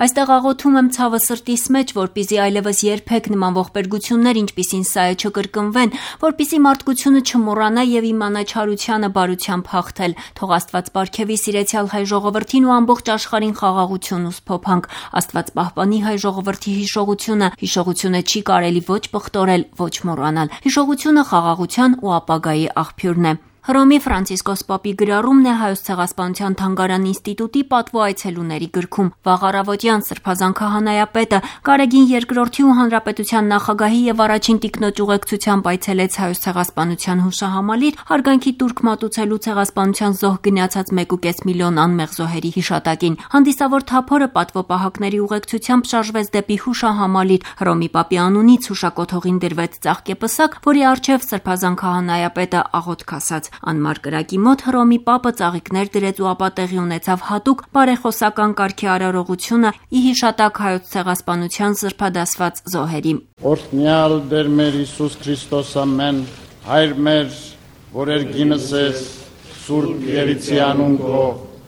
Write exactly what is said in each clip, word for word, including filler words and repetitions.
Այստեղ աղոթում եմ ցավը սրտիս մեջ, որպեսզի այլևս երբեք նման ողբերգություններ, ինչպիսին սա է, չկրկնվեն, որպեսզի մարդկությունը չմոռանա եւ իմանա չարությանը բարությամբ հաղթել։ Թող Աստված պարգևի սիրեցյալ հայ ժողովրդին ու ամբողջ աշխարհին խաղաղություն ու սփոփանք։ Աստված պահպանի հայ ժողովրդի հիշողությունը։ Հիշողությունը չի կարելի ոչ պղտորել, ոչ մոռանալ։ Հիշողությունը խաղաղության ու ապագայի աղբյուրն է։ Հռոմի Ֆրանցիսկոս Պապի գրառումն է Հայոց ցեղասպանության թանգարան ինստիտուտի պատվո այցելուների գրքում։ Վաղ առավոտյան Սրբազան քահանայապետը Կարեգին երկրորդի ու Հանրապետության նախագահի եւ առաջին տիկնոջ ուղեկցությամբ այցելեց Հայոց ցեղասպանության հուշահամալիր, հարգանքի տուրք մատուցելու ցեղասպանության զոհ գնացած մեկ ու կես միլիոն անմեղ զոհերի հիշատակին։ Հանդիսավոր թափորը պատվոպահակների ուղեկցությամբ շարժվեց դեպի հուշահամալիր։ Հռոմի Պապի անունից հուշակոթողին դրվեց ծաղկեպսակ, որի առջև Սրբազան քահանայապետը աղոթք ասաց։ Անմար կրակի մոտ Հռոմի Պապը ծաղիկներ դրեց ու ապա տեղի ունեցավ հատուկ բարեխոսական կարգի արարողությունը ի հիշատակ Հայոց ցեղասպանության սրբադասված զոհերի։ Օրհնյալ Տեր մեր Հիսուս Քրիստոս ամեն, Հայր մեր, որ երգինս ես, Սուրբ Երիցի անուն քո,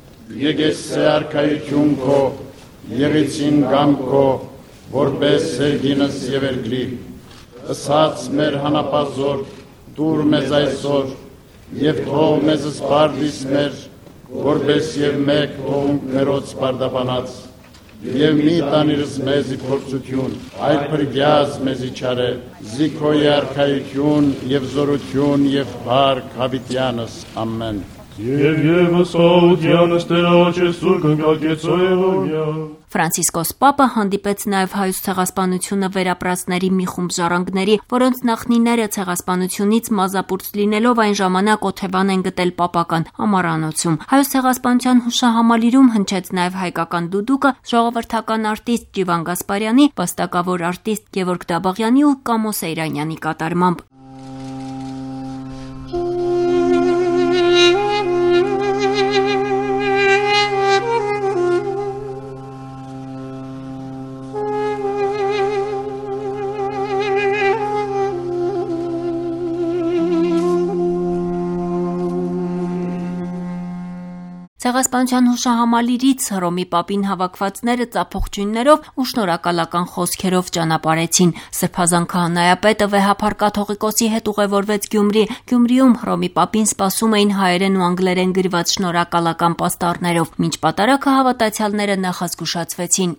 եկեսե արքայություն քո, եղեցին գամ քո, որպես երգինս եւ երգլի, ըսած մեր հանապազոր, դուր մեզ այսօր, եւ թող մեզ սպարդիս մեր, որպես եւ մեկ թողունք մերոց սպարդապանած, եւ մի տանիրս մեզի փորձություն, այլ պրգյազ մեզի չարե, զիքոյի արքայություն եւ զորություն եւ փառք հավիտյանս, ամեն։ Եվ եւս աուդյանս Տերաչե սուր կնկակեցոյ։ Ֆրանցիսկոս Պապը հանդիպեց նաև հայոց ցեղասպանությունը վերապրածների մի խումբ ժառանգների, որոնց նախնիները ցեղասպանությունից մազապուրծ լինելով այն ժամանակ օթևան են գտել պապական ամառանոցում։ Հայոց ցեղասպանության հուշահամալիրում հնչեց նաև հայկական դուդուկը ժողովրդական արտիստ Ջիվան Գասպարյանի, վաստակավոր արտիստ Գևորգ Դաբաղյանի ու Կամո Սեյրանյանի կատարմամբ։ Ցեղասպանության հուշահամալիրից Հռոմի Պապին հավաքվածները ծափողջույններով ու շնորհակալական խոսքերով ճանապարհեցին։ Սրբազան քահանայապետը վեհափառ կաթողիկոսի հետ ուղևորվեց Գյումրի։ Գյումրիում Հռոմի Պապին սպասում էին հայերեն ու անգլերեն գրված շնորհակալական պաստառներով։ Մինչ պատարագը հավատացյալները նախազգուշացվեցին։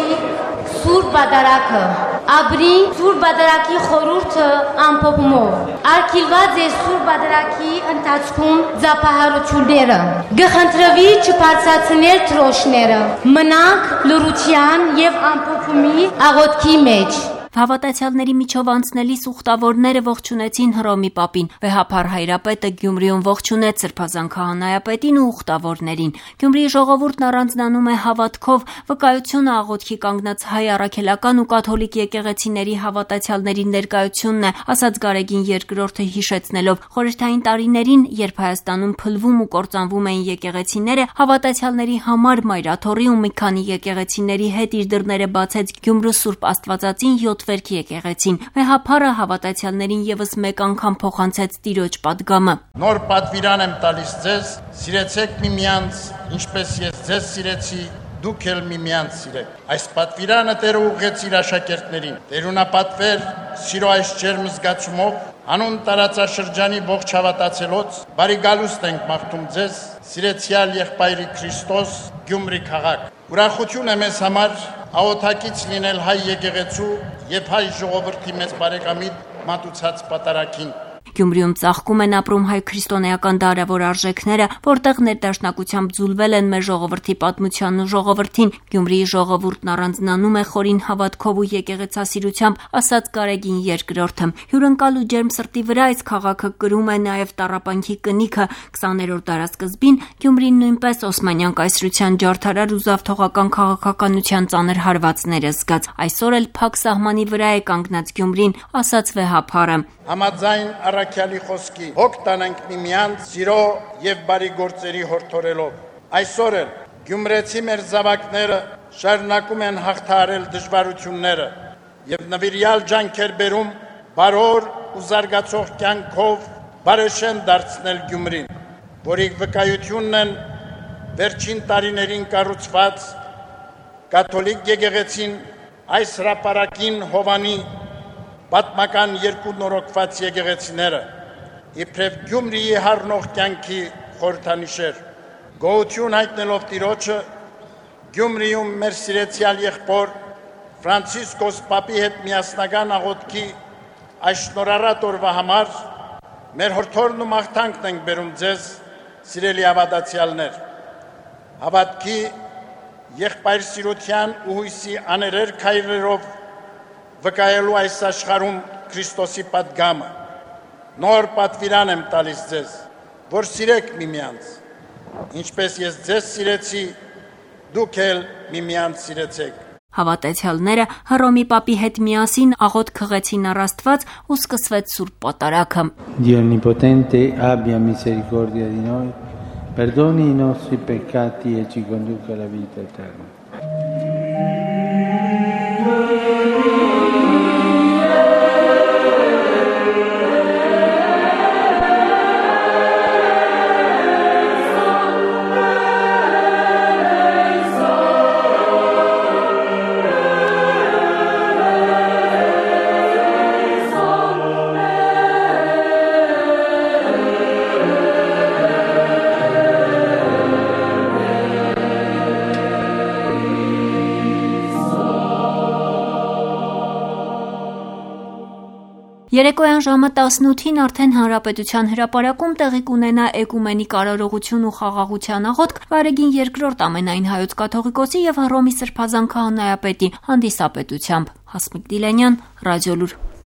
Սուրբ բադարակը, աբրի Սուրբ բադարակի խորհուրդը ամփոփումով, արգելված է Սուրբ բադարակի ընթացքում ձապահարությունները, գխնդրվի չբարձրացնել թրոշները, մնանք լրության եւ ամփոփումի աղոթքի մեջ։ Հավատացյալների միջով անցնելիս ուխտավորները ողջունեցին Հռոմի Պապին։ Վեհափառ հայրապետը Գյումրիում ողջունեց Սրբազան քահանայապետին ու ուխտավորներին։ Գյումրիի ժողովուրդն առանձնանում է հավատքով, վկայությունը աղոթքի կանգնած հայ առաքելական ու կաթոլիկ եկեղեցիների հավատացյալների ներկայությունն է, ասաց Գարեգին երկրորդը հիշեցնելով խորհրդային տարիներին, երբ Հայաստանում փլվում ու կործանվում էին եկեղեցիները, հավատացյալների համար Մայրաթոռի ու մի քանի եկեղեցիների հետ իր դռները բացեց Գյումրու Սուրբ Աստվածածին յոթվերք եկեղեցին։ Վեհափառը հավատացյալներին եւս մեկ անգամ փոխանցեց Տիրոջ պատգամը։ Նոր պատվիրան եմ տալիս ձեզ, սիրեցեք միմյանց, ինչպես ես ձեզ սիրեցի, դուք էլ միմյանց սիրեք։ Այս պատվիրանը Տերը ուղղեց իր աշակերտներին։ Տերունապատվեր սիրո այս ջերմ զգացումով անուն տարածաշրջանի ողջ հավատացելոց բարի գալուստ ենք մաղթում ձեզ, սիրեցյալ եղբայրի Քրիստոս, Գյումրի քաղաք։ Ուրախություն է մեզ համար աղոթակից լինել հայ եկեղեցու եւ հայ ժողովրդի մեծ բարեկամիտ մատուցած պատարագին։ Գյումրիում ծաղկում են ապրում հայ քրիստոնեական դարավոր արժեքները, որտեղ ներդաշնակությամբ ձուլվել են մեր ժողովրդի պատմությանն ու ժողովրդին։ Գյումրիի ժողովուրդն առանձնանում է խորին հավատքով ու եկեղեցասիրությամբ, ասաց Գարեգին երկրորդը։ Հյուրընկալ ու ջերմ սրտի վրա այս քաղաքը կրում է նաև տառապանքի կնիքը։ քսաներորդ դարասկզբին Գյումրին նույնպես օսմանյան կայսրության ջարդարար ու զավթողական քաղաքականության ծանր հարվածները զգաց։ Այսօր էլ փակ սահմանի վրա է կանգնած Գյումրին, ասաց վեհափառը։ Համաձայն առաքյալի խոսքի հոգ տանենք միմյանց սիրո եւ բարի գործերի հորդորելով։ Այսօր էլ գյումրեցի մեր զավակները շարունակում են հաղթահարել դժվարությունները եւ նվիրյալ ջանքեր բերում բարոր ու զարգացող կյանքով բարեշեն դարձնել Գյումրին, որի վկայությունն են վերջին տարիներին կառուցված կաթոլիկ եկեղեցին այս հրապարակին Հովանի պատմական երկու նորոգված եկեղեցիները իբրև Գյումրիի հարնող կյանքի խորհրդանիշեր գոհություն հայտնելով Տիրոջը Գյումրիում մեր սիրեցյալ եղբոր Ֆրանցիսկոս Պապի հետ միասնական աղոթքի այս շնորհառատ օրվա համար մեր հորդորն ու մաղթանքն ենք բերում ձեզ սիրելի հավատացյալներ հավատքի եղբայրսիրության ու հույսի աներեր քայլերով վկայելու այս աշխարհում Քրիստոսի պատգամը նոր պատվիրան եմ տալիս ձեզ որ սիրեք միմյանց ինչպես ես ձեզ սիրեցի դուք էլ միմյանց սիրեցեք Հավատացյալները Հռոմի Պապի հետ միասին աղոթ քղեցին առ Աստված ու սկսվեց Սուրբ Պատարագը Dio Onnipotente abbia misericordia di noi perdoni i nostri peccati e ci conduca alla vita eterna Երեկոյան ժամը տասնութին արդեն Հանրապետության հրապարակում տեղի կունենա էկումենիկ արարողություն ու խաղաղության աղոթք Վարեգին երկրորդ ամենայն հայոց կաթողիկոսի եւ Հռոմի Սրբազան քահանայապետի հանդիսապետությամբ Հասմիկ Դիլենյան, Ռադիոլուր